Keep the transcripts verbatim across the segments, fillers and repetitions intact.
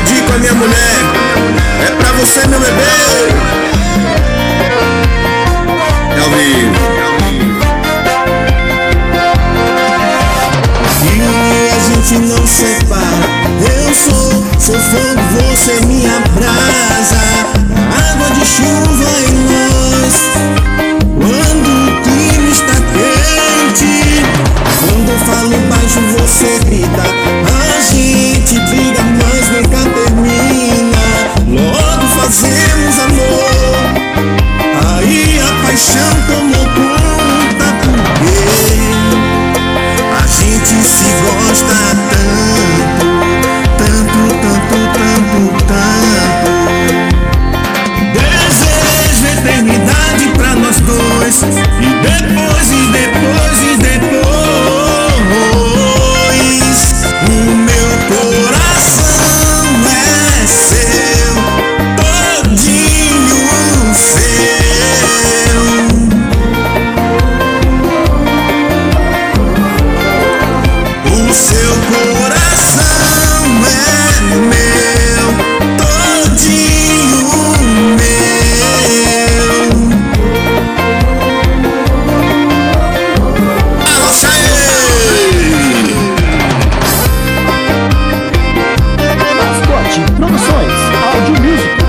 dividir com a minha mulher. É pra você, meu bebê. É ao vivo. E a gente não separa. Eu sou seu fogo, você minha brasa. Água de chuva em nós. Quando o clima está quente, quando eu falo baixo você grita. A gente briga, mas nunca termina. Logo fazemos amor, aí a paixão tomou conta. Porque a gente se gosta tanto, tanto, tanto, tanto, tanto. Desejo eternidade pra nós dois. E depois, e depois, e depois, o meu coração é seu, todinho seu. O seu coração é meu, todinho meu. Arrocha aí. Mascote Produções, Áudio Music.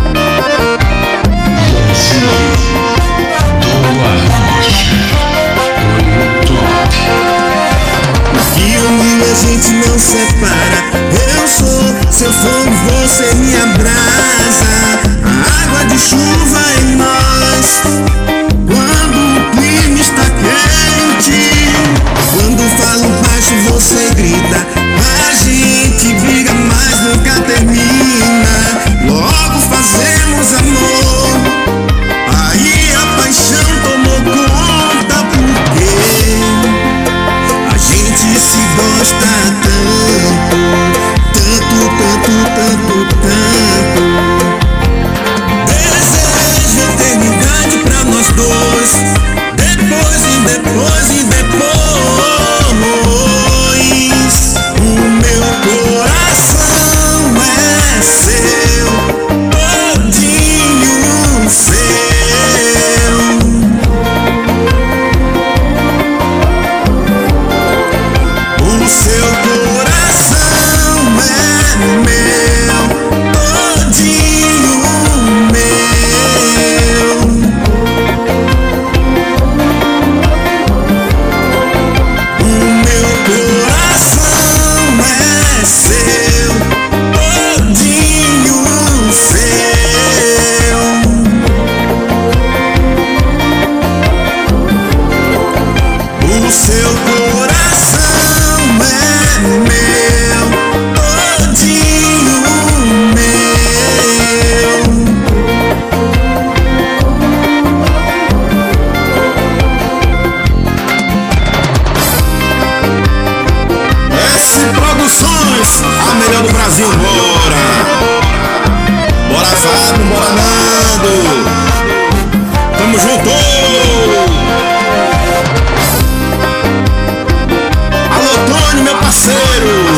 Que une a gente não separa. Eu sou seu fogo, você minha brasa. A água de chuva em nós. Quando o clima está quente, quando falo baixo você grita. A gente briga, mas nunca termina. Logo fazemos amor, aí a paixão tomou conta. Porque a gente se gosta tanto, tanto, tanto, tanto, tanto. Desejo eternidade pra nós dois. Depois e depois e depois, o meu coração é seu, todinho seu. O seu coração é meu, todinho meu. O meu coração é seu, todinho seu. O seu coração é meu, todinho meu. S Produções, a melhor do Brasil, bora! Bora Fábio, bora Nando! Tamo junto! Alô Tony, meu parceiro!